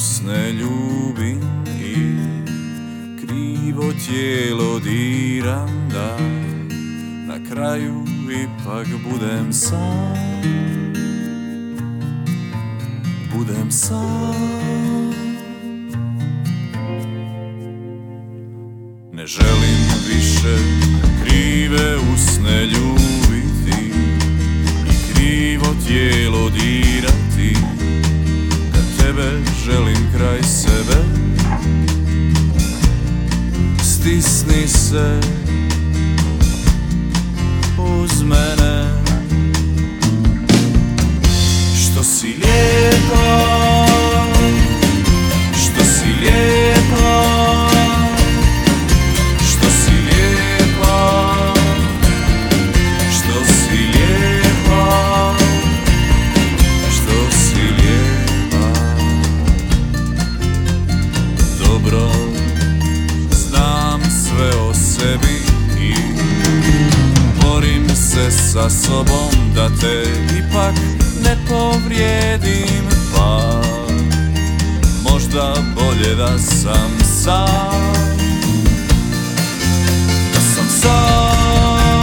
usne ljubim i krivo tijelo diram, da na kraju ipak budem sam. Budem sam. Ne želim više krive usne ljubiti i krivo tijelo dirati, kad tebe želim kraj sebe. Stisni se uz mene, što si lijepa, što si lijepa, što si lijepa, što si lijepa, što si lijepa. Dobro znam sve o sebi i borim se sa sobom da te ipak ne povrijedim, pa možda bolje da sam sam. Da sam sam,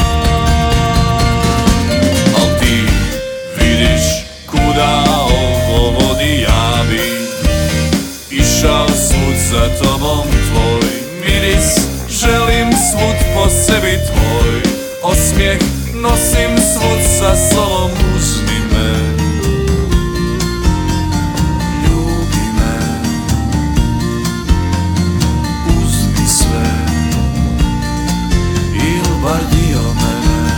al ti vidiš kuda ovo vodi. Ja bi išao svud za tobom, tvoj miris želim svud po sebi, tvoj osmijeh nosim svud sa sobom. Uzmi me, ljubi me, uzmi sve ili bar dio mene.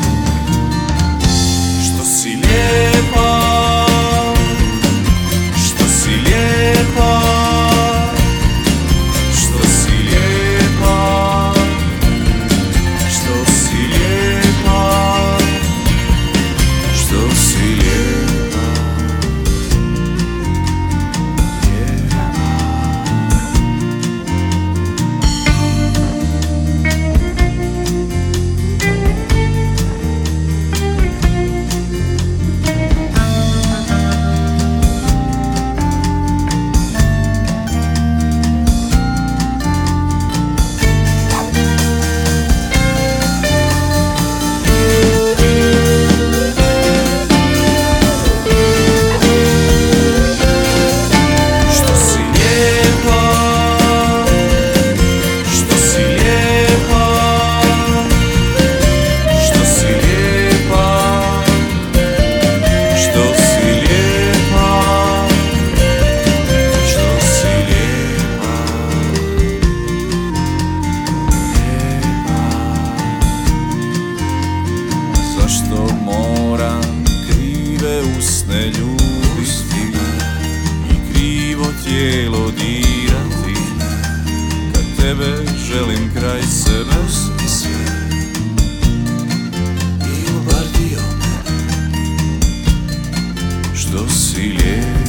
Što si lijepa, što si lijepa, što si lijepa, što si lijepa, što si lijepa, lijepa. Zašto moram krive usne ljubiti i krivo tijelo dirati, kad tebe želim kraj sebe. Uzmi sve ili bar dio mene, što si lijepa.